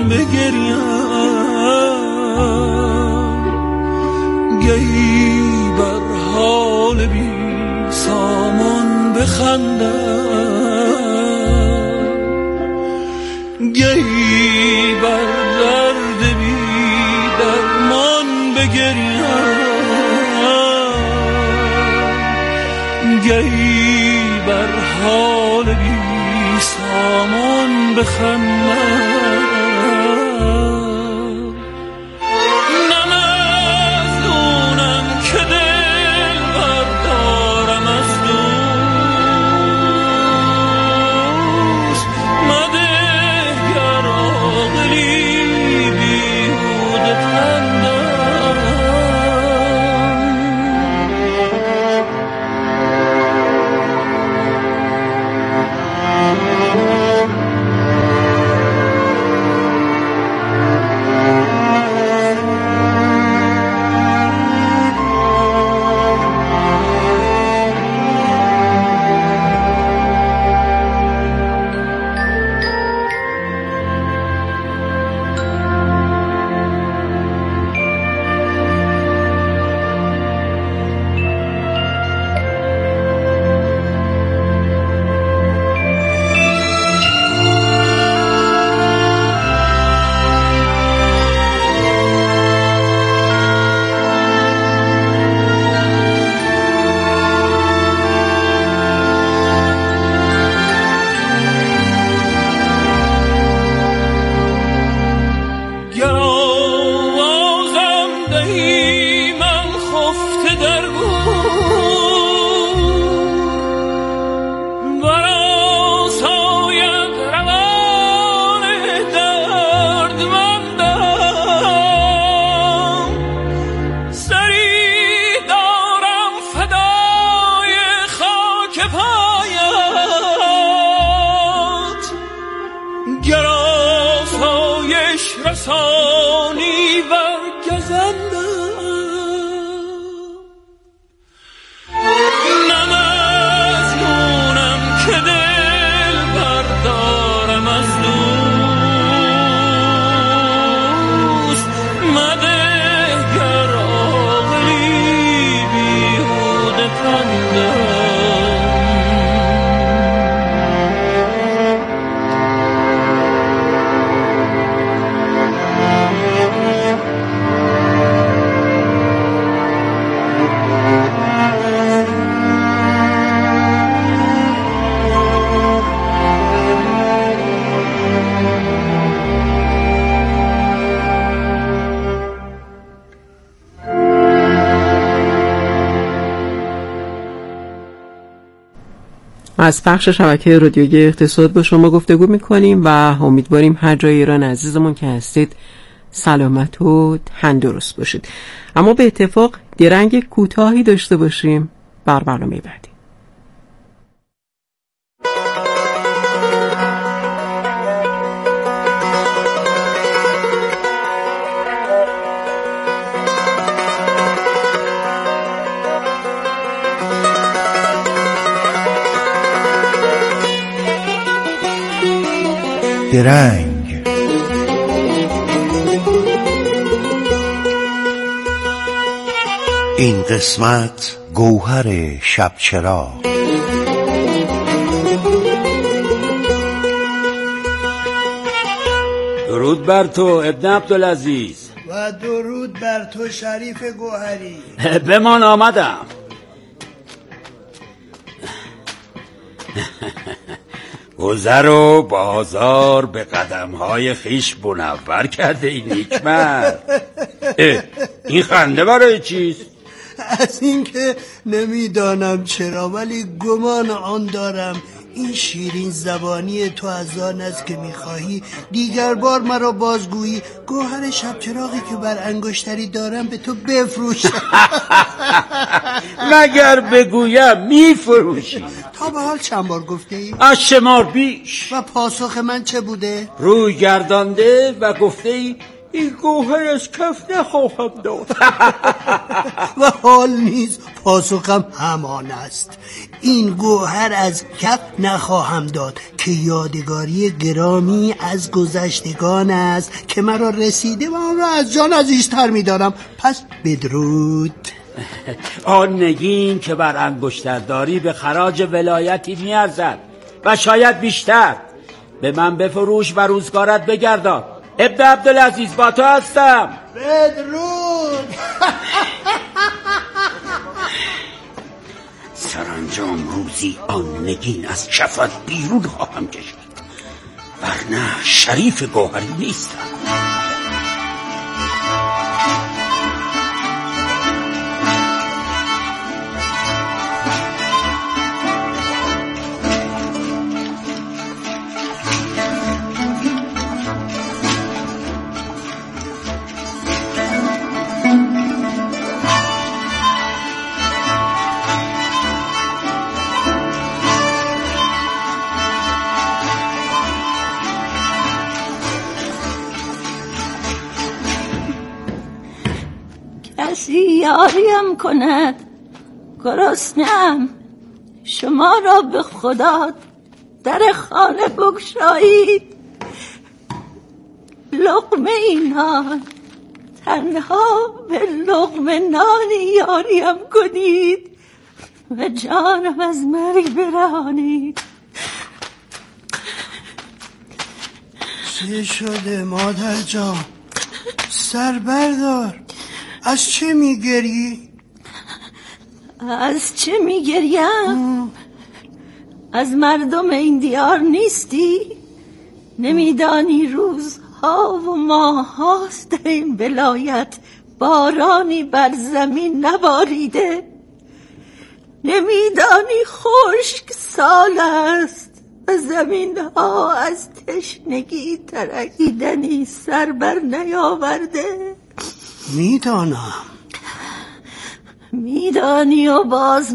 بگریم، گهی بر حال بی سامان بخندم، گهی بر درد بی درمان بگریم، گهی بر حال بی سامان بخندم. رسانی برگزندم، نه مظنونم که دل بردارم از دوست، مده گر عاقلی بیهوده پندم. از پخش شبکه رادیویی اقتصاد با شما گفتگو میکنیم و امیدواریم هر جای ایران عزیزمون که هستید سلامت و تندرست باشید. اما به اتفاق درنگ کوتاهی داشته باشیم بر برنامه بعدی. درنگ. این قسمت گوهر شب چراغ. درود بر تو ابن عبدالعزیز. و درود بر تو شریف گوهری. بمان آمدم. گذر و بازار به قدمهای خیش منور کرده این نیکمرد. این خنده برای چیست؟ از این که نمیدانم چرا، ولی گمان آن دارم این شیرین زبانی تو از آن است که میخواهی دیگر بار مرا بازگویی گوهر شب چراغی که بر انگشتری دارم به تو بفروشم. مگر بگویم میفروشی؟ تا به حال چند بار گفته ای؟ از شمار بیش. و پاسخ من چه بوده؟ روی گردانده و گفته ای این گوهر از کف نخواهم داد. و حال نیز پاسخم همان است. این گوهر از کف نخواهم داد که یادگاری گرامی از گذشتگان است که مرا رسیده و آن را از جان عزیزتر می‌دارم. پس بدرود. آن نگین که بر انگشتر داری به خراج ولایتی میارزد و شاید بیشتر. به من بفروش و روزگارت بگردان. ابن عبدالعزیز با تو هستم. بدرود. سرانجام روزی آن نگین از کفت بیرون خواهم کشید، ورنه شریف گوهری نیستم. کسی یاریم کند گرسنه‌ام، شما را به خدا در خانه بگشایید. لقمه نان، تنها به لقمه نانی یاریم کنید و جانم از مرگ برهانید. چه شده مادر جان؟ سر بردار. از چه میگری؟ از چه میگریم؟ از مردم این دیار نیستی؟ نمیدانی روزها و ماه هاست در این ولایت بارانی بر زمین نباریده؟ نمیدانی خشک سال است و زمین ها از تشنگی ترکیدنی سر بر نیاورده؟ میدانم. میدانی و باز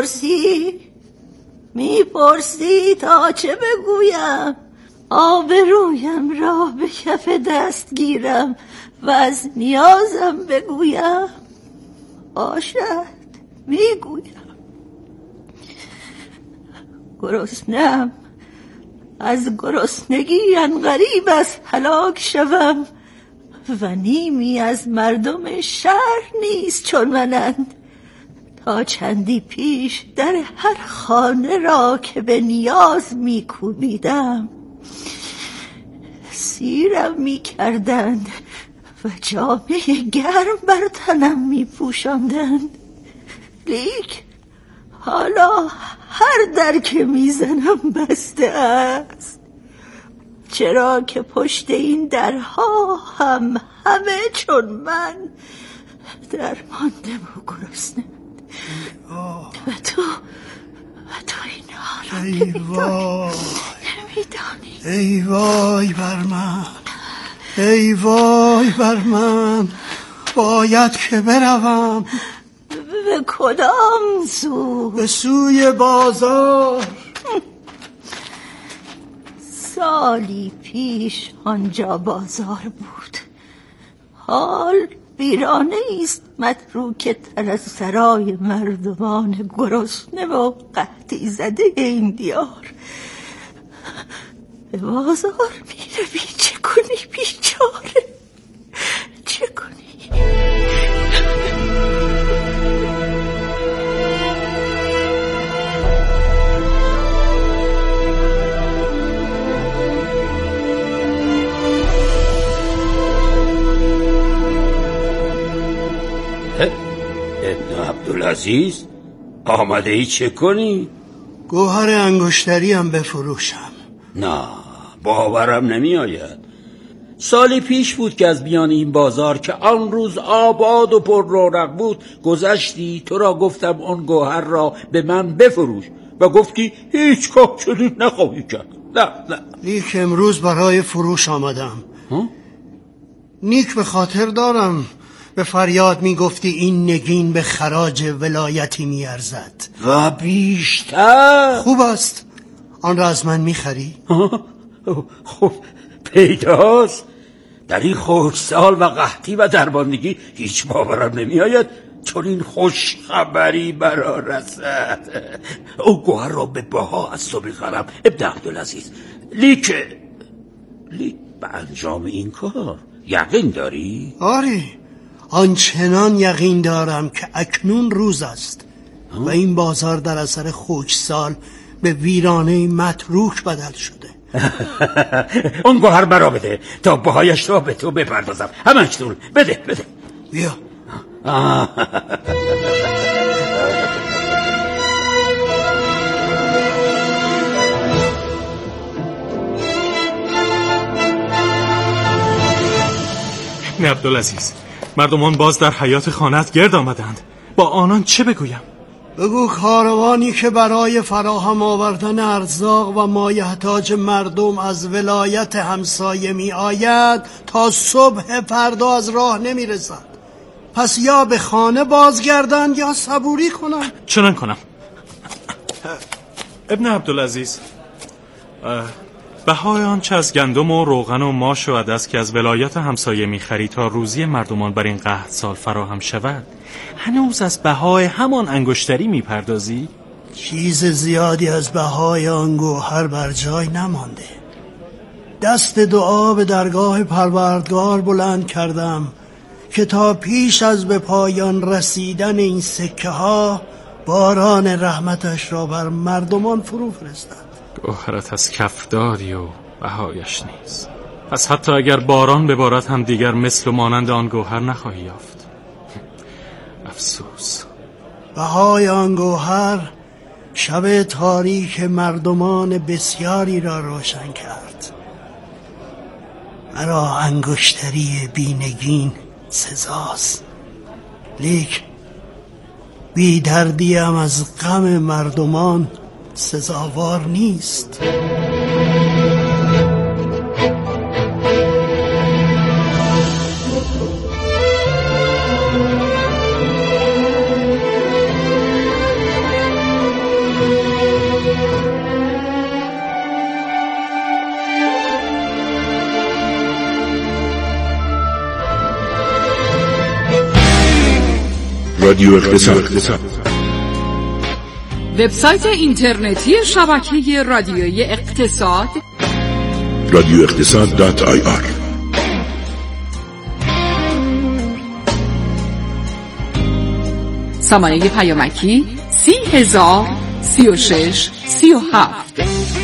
میپرسی تا چه بگویم؟ آبرویم را به کف دست گیرم و از نیازم بگویم؟ باشد میگویم. گرسنه‌ام، از گرسنگی عنقریب است هلاک شوم و نیمی از مردم شهر نیست چون منند. تا چندی پیش در هر خانه را که به نیاز میکوبیدم سیرم میکردند و جامه گرم بر تنم میپوشاندند. لیک حالا هر در که میزنم بسته است، چرا که پشت این درها هم همه چون من درمانده و گرسنه و تو اینها را نمیدانی. ای وای بر من، ای وای بر من. باید که بروم. به کدام سو؟ به سوی بازار. سالی پیش آنجا بازار بود، حال ویرانه است متروکه تر از سرای مردمان گرسنه و قحطی زده این دیار. به بازار میروی چه کنی بیچاره؟ چه کنی؟ ابن عبدالعزیز آمده ای چه کنی؟ گوهر انگشتری هم بفروشم. نه، باورم نمی آید. سالی پیش بود که از میان این بازار که آن روز آباد و پر رونق بود گذشتی. تو را گفتم آن گوهر را به من بفروش و گفتی هیچگاه چنین نخواهی کرد. نه. لیک امروز برای فروش آمدم. نیک به خاطر دارم به فریاد میگفتی این نگین به خراج ولایتی میارزد و بیشتر. خوب است، آن را از من میخری؟ خب پیداست. در این خشکسال و قحطی و درباندگی هیچ باورم نمی آید چون این خوش خبری برا رسد. او گوهر را به بها از تو می‌خرم ابن عبدالعزیز. لیک به انجام این کار یقین داری؟ آره، آنچنان یقین دارم که اکنون روز است و این بازار در اثر خشکسال به ویرانه متروک بدل شده. اون گوهر مرا بده تا بهایش را به تو بپردازم. همکنون بده. بیا. ابن عبدالعزیز، مردمان باز در حیات خانه‌ات گرد آمدند. با آنان چه بگویم؟ بگو کاروانی که برای فراهم آوردن ارزاق و مایحتاج مردم از ولایت همسایه می آید تا صبح فردا از راه نمی رسد. پس یا به خانه بازگردن یا صبوری کنن. چنان کنم. ابن عبدالعزیز، بهای آنچه از گندم و روغن و ماش و عدس که از ولایت همسایه می‌خری تا روزی مردمان بر این قحط سال فراهم شود، هنوز از بهای همان انگشتری می‌پردازی؟ چیز زیادی از بهای آن گوهر بر جای نمانده. دست دعا به درگاه پروردگار بلند کردم که تا پیش از به پایان رسیدن این سکه ها باران رحمتش را بر مردمان فرو فرستد. گوهرت از کف داری و بهایش نیست. پس حتی اگر باران ببارد هم دیگر مثل و مانند آن گوهر نخواهی یافت. افسوس. بهای آن گوهر شب تاریک مردمان بسیاری را روشن کرد. مرا انگشتری بینگین سزاست، لیک بی دردیم از غم مردمان سزاوار نیست. رادیو اقتصاد، وبسایت اینترنتی شبکه رادیویی اقتصاد radioeqtisad.ir. سامانه پیامکی 30,036,37.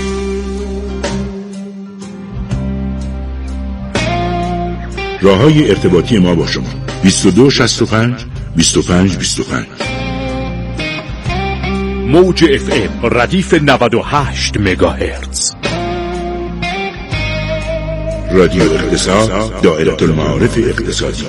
راههای ارتباطی ما با شما 2265 2525. موج FM ردیف 98 مگاهرتز. رادیو اقتصاد، دائره المعارف اقتصادی.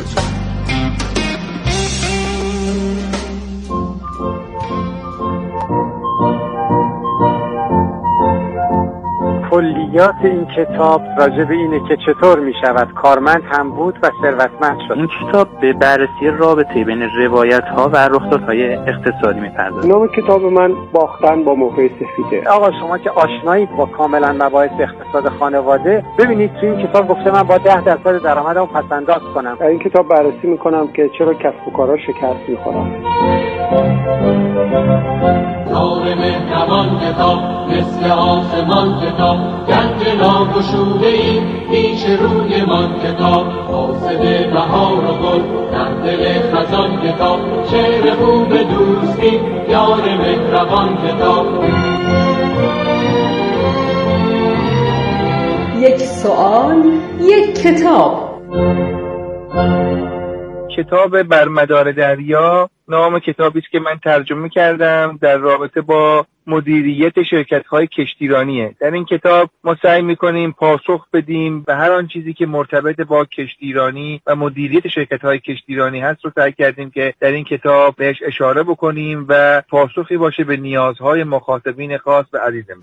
کلیات این کتاب راجع به اینه که چطور می شود کارمند هم بود و ثروتمند شد. این کتاب به بررسی رابطه بین روایت ها و رخدادهای اقتصادی می پردازه. نام کتاب من باختن با موقع سفیده. آقا شما که آشنایید با کاملا مباحث اقتصاد خانواده، ببینید توی این کتاب گفته من با 10% درآمدم پس‌انداز کنم. در این کتاب بررسی میکنم که چرا کسب و کارها شکست میخورن. نور مهربان کتاب مثل آسمان کتاب، گنج ناگشوده ای پیش روی من کتاب، حاصل بهار و گل در دل خزان کتاب، شعر خوب دوستی یار مهربان کتاب. یک سوال، یک کتاب. کتاب بر مدار دریا نام کتابی است که من ترجمه کردم در رابطه با مدیریت شرکت‌های کشتیرانیه. در این کتاب ما سعی می‌کنیم پاسخ بدیم به هر آن چیزی که مرتبط با کشتیرانی و مدیریت شرکت‌های کشتیرانی هست رو سعی کردیم که در این کتاب بهش اشاره بکنیم و پاسخی باشه به نیازهای مخاطبین خاص و عزیزمون.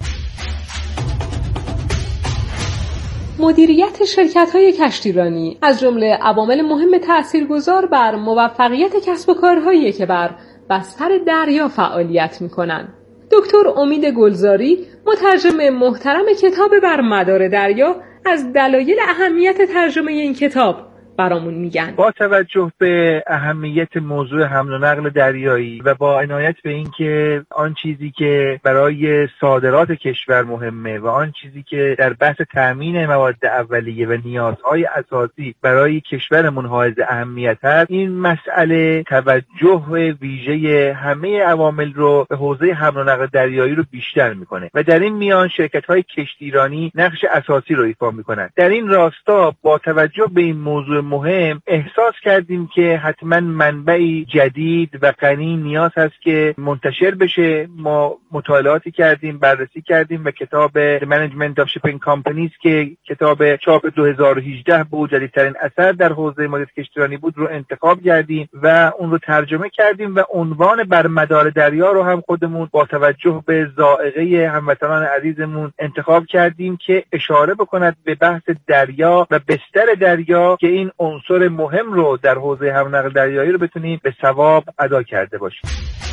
مدیریت شرکت‌های کشتیرانی از جمله عوامل مهم تاثیرگذار بر موفقیت کسب و کارهایی که بر بستر دریا فعالیت می‌کنند. دکتر امید گلزاری، مترجم محترم کتاب بر مدار دریا، از دلایل اهمیت ترجمه این کتاب برامون میگن. با توجه به اهمیت موضوع حمل و نقل دریایی و با عنایت به اینکه آن چیزی که برای صادرات کشور مهمه و آن چیزی که در بحث تامین مواد اولیه و نیازهای اساسی برای کشورمون حائز اهمیت هست، این مسئله توجه ویژه همه عوامل رو به حوزه حمل و نقل دریایی رو بیشتر میکنه و در این میان شرکت‌های کشتیرانی نقش اساسی رو ایفا میکنن. در این راستا با توجه به این موضوع مهم احساس کردیم که حتما منبعی جدید و غنی نیاز هست که منتشر بشه. ما مطالعاتی کردیم، بررسی کردیم و کتاب The Management of Shipping Companies که کتاب چاپ 2018 بود، جدیدترین اثر در حوزه مدیریت کشتیرانی بود، رو انتخاب کردیم و اون رو ترجمه کردیم و عنوان بر مدار دریا رو هم خودمون با توجه به ذائقه هموطنان عزیزمون انتخاب کردیم که اشاره بکند به بحث دریا و بستر دریا که این عنصر مهم رو در حوزه حمل و نقل دریایی رو بتونیم به ثواب ادا کرده باشیم.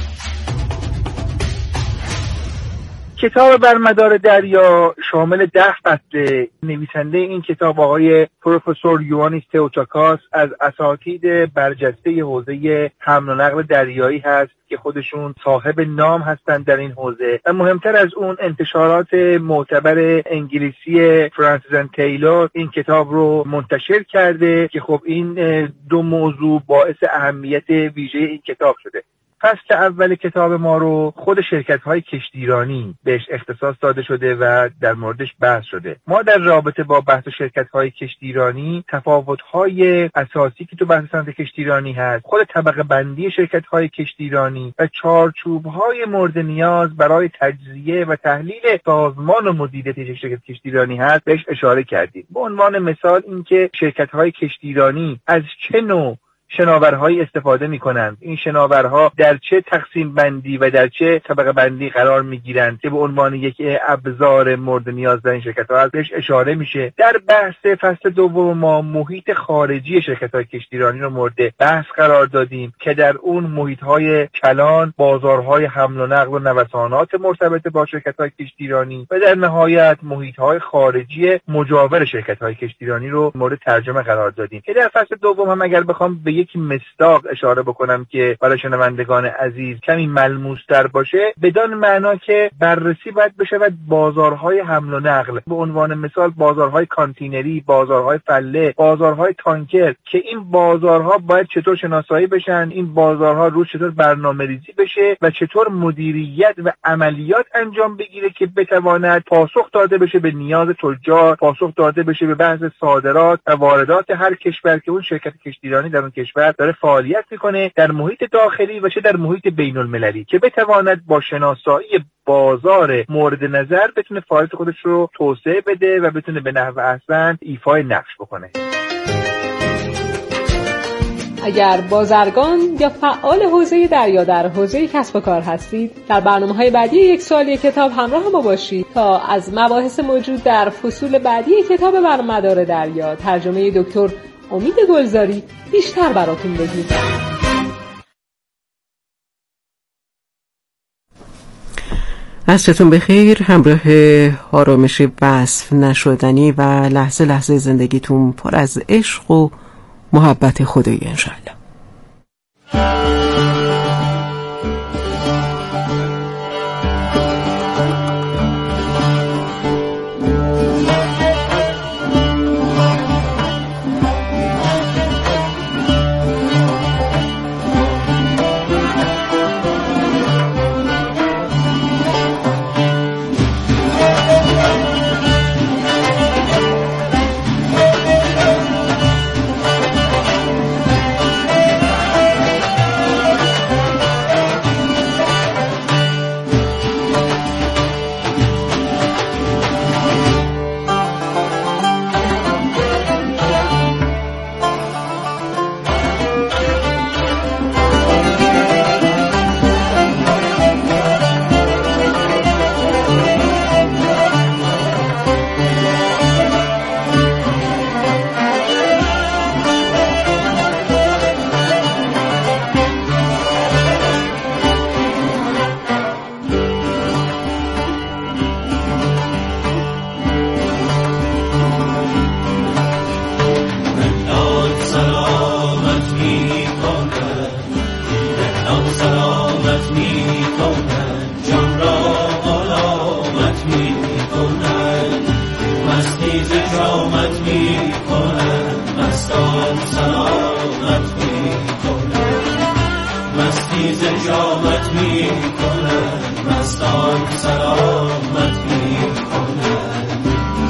کتاب بر مدار دریا شامل 10 فصل. نویسنده این کتاب آقای پروفسور یوانیس تئوتاکاس از اساتید برجسته حوزه حمل و نقل دریایی هست که خودشون صاحب نام هستند در این حوزه و مهمتر از اون انتشارات معتبر انگلیسی فرانسیس اند تیلور این کتاب رو منتشر کرده که خب این دو موضوع باعث اهمیت ویژه این کتاب شده. فصل اول کتاب ما رو خود شرکت‌های کشتیرانی بهش اختصاص داده شده و در موردش بحث شده. ما در رابطه با بحث شرکت‌های کشتیرانی تفاوت‌های اساسی که تو بحث صنعت کشتیرانی هست، خود طبقه بندی شرکت‌های کشتیرانی و چارچوب‌های مورد نیاز برای تجزیه و تحلیل سازمان و مدیریت شرکت کشتیرانی هست بهش اشاره کردیم. به عنوان مثال اینکه شرکت‌های کشتیرانی از چه نوع شناورهایی استفاده می‌کنند، این شناورها در چه تقسیم بندی و در چه طبقه بندی قرار می‌گیرند که به عنوان یک ابزار مورد نیاز در این شرکت‌ها هست بهش اشاره میشه. در بحث فصل دوم ما محیط خارجی شرکت‌های کشتیرانی رو مورد بحث قرار دادیم که در اون محیط‌های کلان، بازارهای حمل و نقل و نوسانات مرتبط با شرکت‌های کشتیرانی و در نهایت محیط‌های خارجی مجاور شرکت‌های کشتیرانی رو مورد ترجمه قرار دادیم که در فصل دوم هم اگر بخوام به یک مصداق اشاره بکنم که برای شنوندگان عزیز کمی ملموس‌تر باشه، بدان معنا که بررسی باید بشود بازارهای حمل و نقل، به عنوان مثال بازارهای کانتینری، بازارهای فله، بازارهای تانکر، که این بازارها باید چطور شناسایی بشن، این بازارها روش چطور برنامه‌ریزی بشه و چطور مدیریت و عملیات انجام بگیره که بتواند پاسخ داده بشه به نیاز تجار، پاسخ داده بشه به بحث صادرات و واردات هر کشور که اون شرکت کشتیرانی در اون کشور داره فعالیت میکنه، در محیط داخلی و چه در محیط بین المللی، که بتواند با شناسایی بازار مورد نظر بتونه فعالیت خودش رو توسعه بده و بتونه به نحو احسن ایفای نقش بکنه. اگر بازرگان یا فعال حوزه دریا در حوزه کسب و کار هستید، در برنامه‌های بعدی یک سوالی کتاب همراه ما باشید تا از مباحث موجود در فصول بعدی کتاب بر مدار دریا ترجمه دکتر امید گلزاری بیشتر براتون بگیم. عصرتون بخیر. همراه آرامش وصف نشدنی و لحظه لحظه زندگیتون پر از عشق و محبت خدایی انشاءالله. کند، مستان سلامت می کند، مستی ز جامت می کند، مستان سلامت می کند.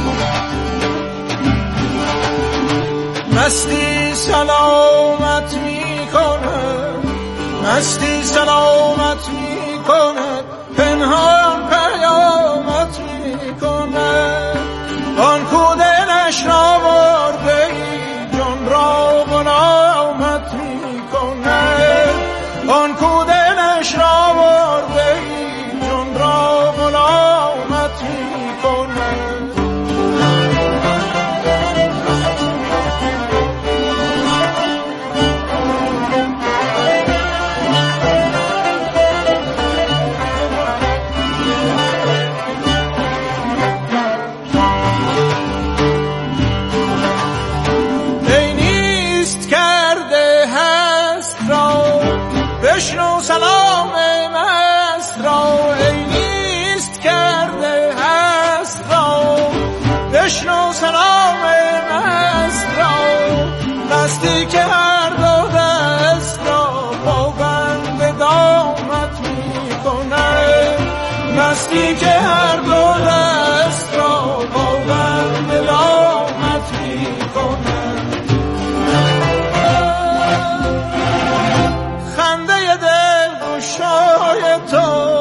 مستی سلامت می کند، مستی سلامت می کند، پنهان پیامت می کند. آن کو دلش را برده ای جان را غلامت می کند، آن کو دلش را برده ای جان را غلامت می کند. بشنو سلام مست را، ای نیست کرده هست را. بشنو سلام مست را، مستی که هر دو دست را پابند دامت می کند، مستی که هر دو دست را پابند دامت می کند. شای تو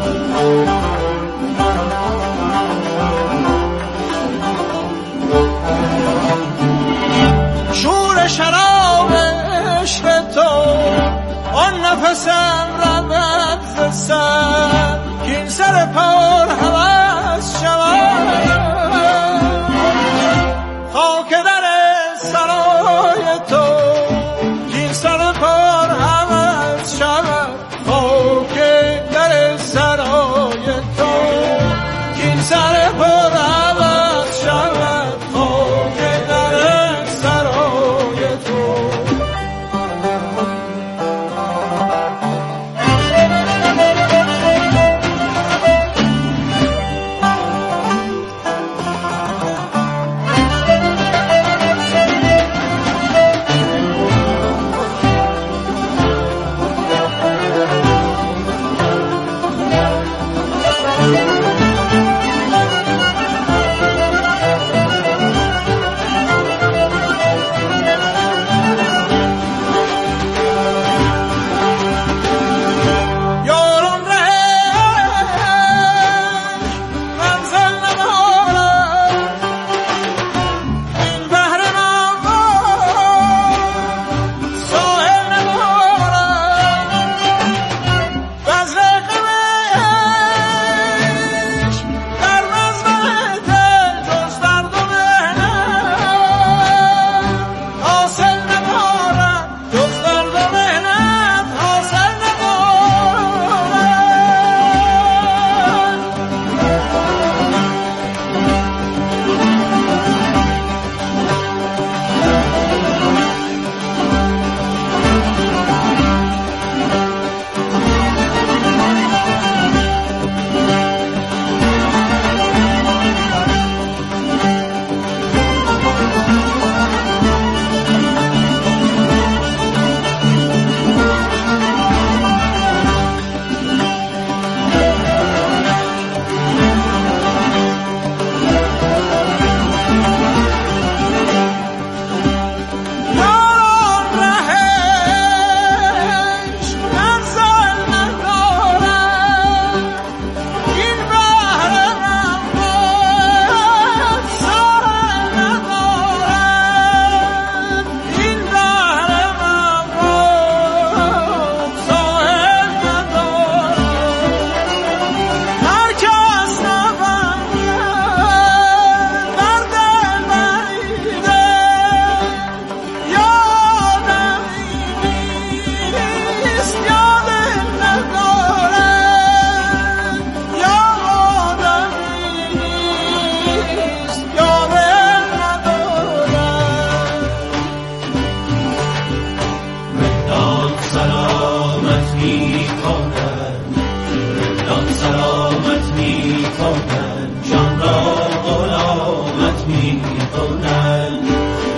شور شراب عشق تو، آن نفسم رود ز سر که این سر پر هوس شود. خاک در سرای تو که این سر پر هوس شود، خاک در سرای تو که این سر پر هوس شود، خاک در سرای تو.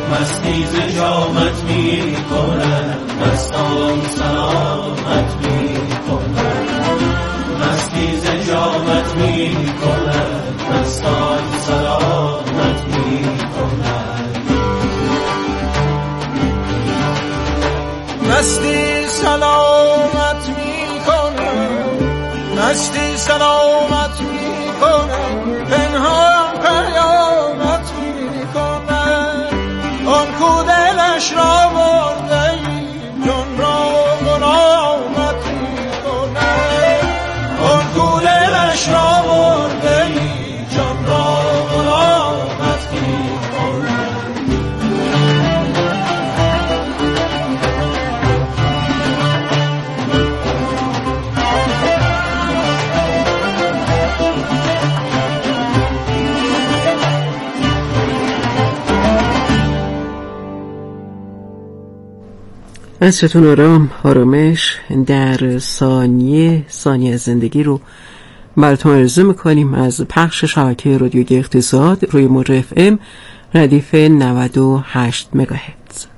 مستی ز جامت می کند مستان سلامت می کند مستی ز جامت می کند مستان سلامت می کند مستی سلامت می کند مستی سلامت می کند پنهان قیامت می کند آن کو دلش را برده ای جان را غلامت می کند آن کو دلش را برده ای جان را غلامت می کند عصرتون آرام، آرامش در ثانیه از زندگی رو براتون آرزو میکنیم از پخش شبکه رادیوی اقتصاد روی موج FM ردیف 98 مگاهرتز.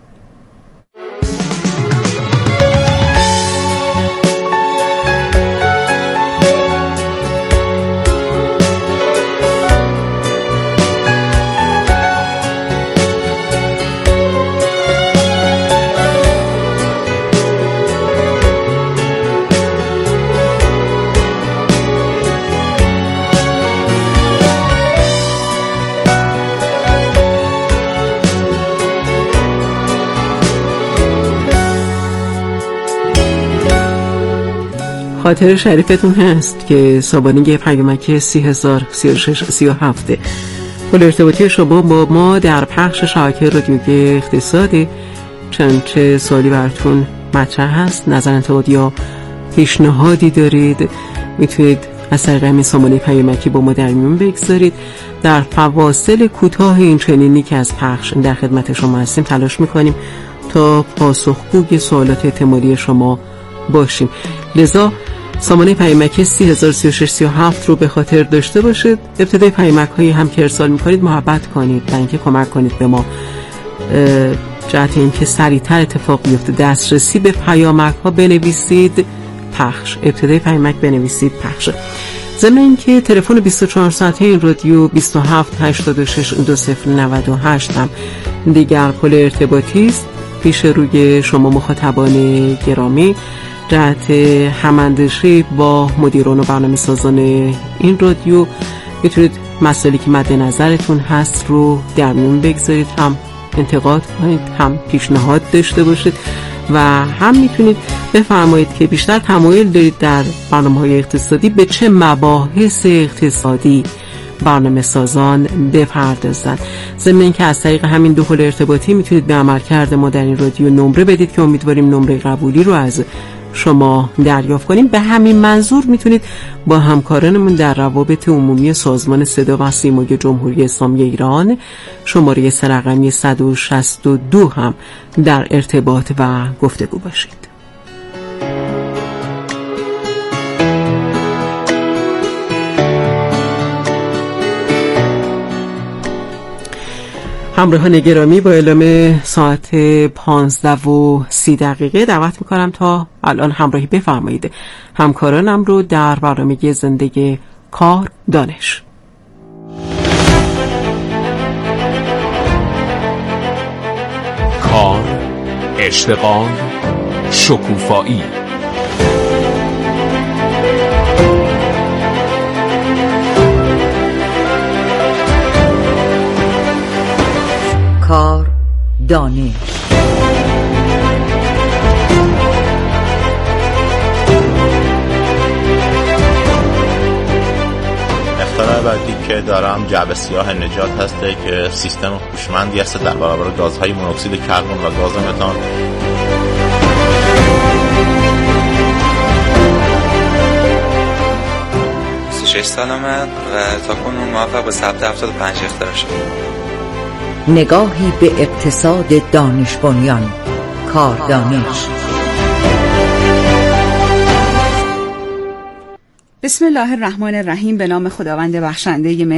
خاطر شریفتون هست که سابانه پیامک 30,036,37 پل ارتباطی شما با ما در پخش شبکه رادیوی اقتصاد. چه سوالی براتون مطرح هست، نظر انتقاد یا پیشنهادی دارید، میتونید از طریق همین سامانه پیامکی با ما در میون بگذارید. در فواصل کوتاه این چنینی که از پخش در خدمت شما هستیم تلاش میکنیم تا پاسخگوی سوالات احتمالی شما باشیم. لذا سامانه پیامک 30,036,37 رو به خاطر داشته باشید. ابتدای پیامک هایی هم که ارسال میکنید محبت کنید و اینکه کمک کنید به ما جهت اینکه سریعتر اتفاق بیفته. دسترسی به پیامک ها بنویسید پخش، ابتدای پیامک بنویسید پخش. ضمن اینکه تلفن 24 ساعته این رادیو 27-86-2098 هم دیگر پل ارتباطی است پیش روی شما مخاطبان گرامی. جهت هماندشی با مدیران و برنامه‌سازان این رادیو میتونید مسائلی که مد نظرتون هست رو در میون بگذارید، هم انتقاد کنید، هم پیشنهاد داشته باشید و هم میتونید بفرمایید که بیشتر تمایل دارید در برنامه‌های اقتصادی به چه مباحث اقتصادی برنامه سازان بپردازن. ضمن اینکه از طریق همین دو پل ارتباطی میتونید به عملکرد ما در این رادیو نمره بدید که امیدواریم نمره قبولی رو از شما دریافت کنیم. به همین منظور میتونید با همکارانمون در روابط عمومی سازمان صدا و سیمای جمهوری اسلامی ایران شماره رقمی 162 هم در ارتباط و گفتگو باشید. همراهان گرامی، با اعلام ساعت 15:30 دعوت میکنم تا الان همراهی بفرمایید همکارانم رو در برنامه زندگی کار دانش. کار، اشتغال، شکوفایی. کار دانش. اختراع بعدی که دارم جعبه سیاه نجات هسته که سیستم هوشمندی هست در برابر گازهای مونوکسید کربن و گاز متان. سالمه و تا کنون موفق به ثبت 75 اختراع شدم. نگاهی به اقتصاد دانش بنیان. کار دانش. بسم الله الرحمن الرحیم. به نام خداوند بخشنده